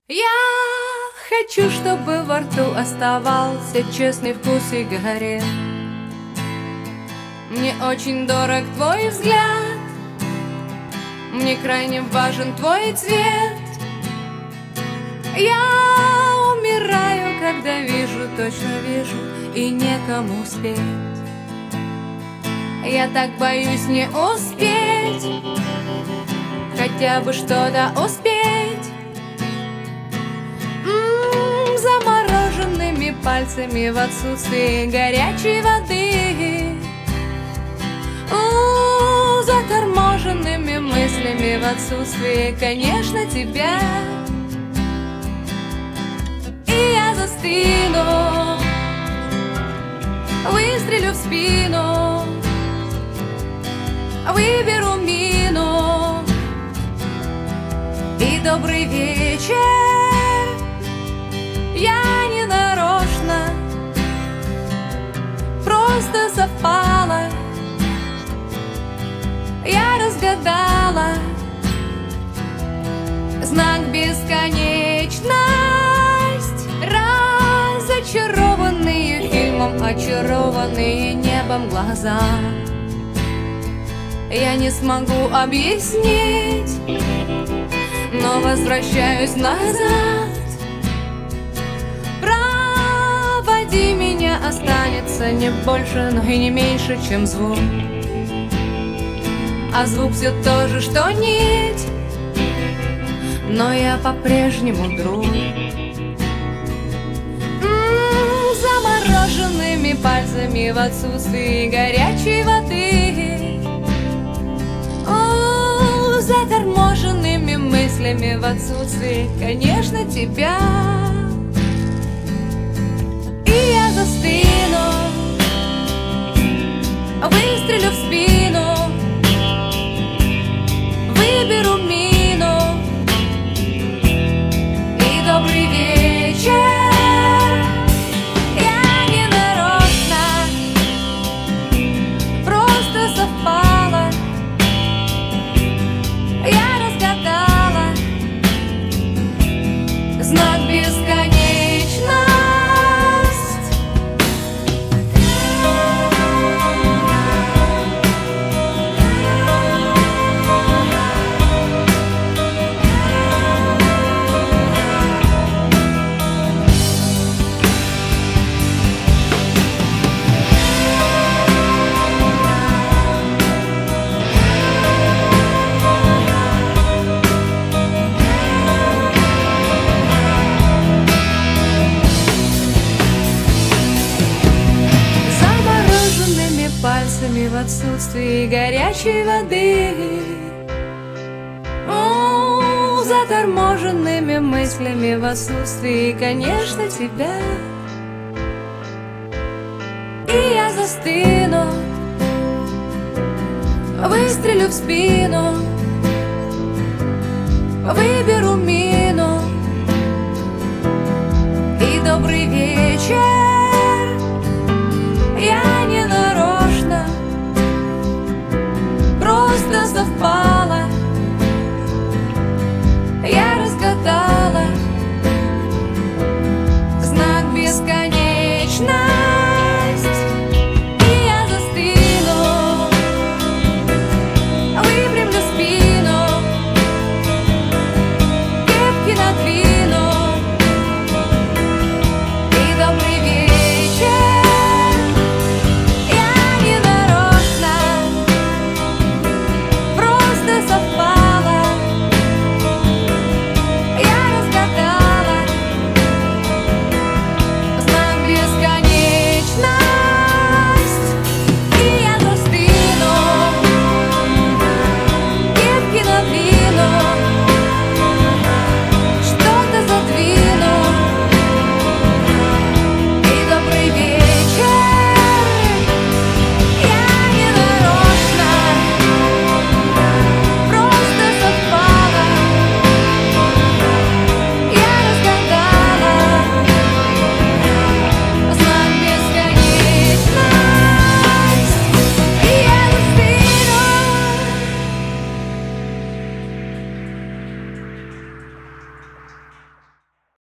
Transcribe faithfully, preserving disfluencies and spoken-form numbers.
Я хочу, чтобы во рту оставался честный вкус сигарет. Мне очень дорог твой взгляд, мне крайне важен твой цвет. Я умираю, когда вижу, точно вижу, и некому спеть. Я так боюсь не успеть, хотя бы что-то успеть. М-м, замороженными пальцами в отсутствии горячей воды, У, заторможенными мыслями в отсутствии, конечно, тебя. И я застыну, выстрелю в спину, выберу мину. И добрый вечер, я не нарочно, просто совпало. Я разгадала знак бесконечность, разочарованные фильмом, очарованные небом глаза. Я не смогу объяснить, но возвращаюсь назад. Проводи меня, останется не больше, но и не меньше, чем звук. А звук все то же, что нить, но я по-прежнему друг. М-м, замороженными пальцами в отсутствии горячей воды, О, заторможенными мыслями в отсутствии, конечно, тебя. И я застыну, выстрелю в спину, выберу мину. И добрый вечер, я не нарочно, просто совпало. Я разгадала знак бесконечность. Пальцами в отсутствии горячей воды, О, заторможенными мыслями в отсутствии, конечно, тебя. И я застыну, выстрелю в спину, выберу мину. И добрый вечер,